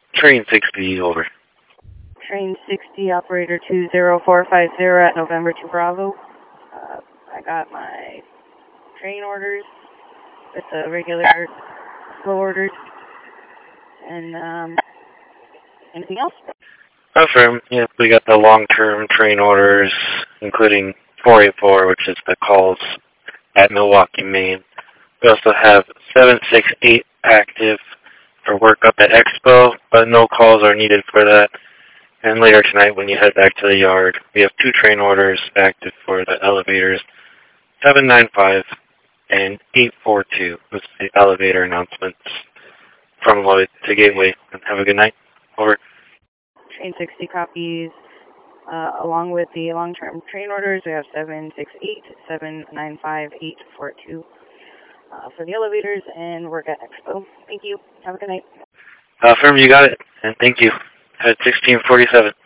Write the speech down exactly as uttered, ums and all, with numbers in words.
Train sixty, over. Train sixty, operator two zero four five zero at November two Bravo. Uh, I got my train orders with the regular slow orders. And, um, anything else? Affirm. Yeah, we got the long-term train orders, including four eight four, which is the calls at Milwaukee, Maine. We also have seven six eight active for work up at Expo, but no calls are needed for that. And later tonight, when you head back to the yard, we have two train orders active for the elevators, seven nine five and eight four two. That's the elevator announcements from Lloyd to Gateway. Have a good night. Over. Train sixty copies. Uh, along with the long-term train orders, we have seven six eight, seven nine five, eight four two uh, for the elevators and work at Expo. Thank you. Have a good night. Uh, firm, you got it. And thank you. At sixteen forty-seven.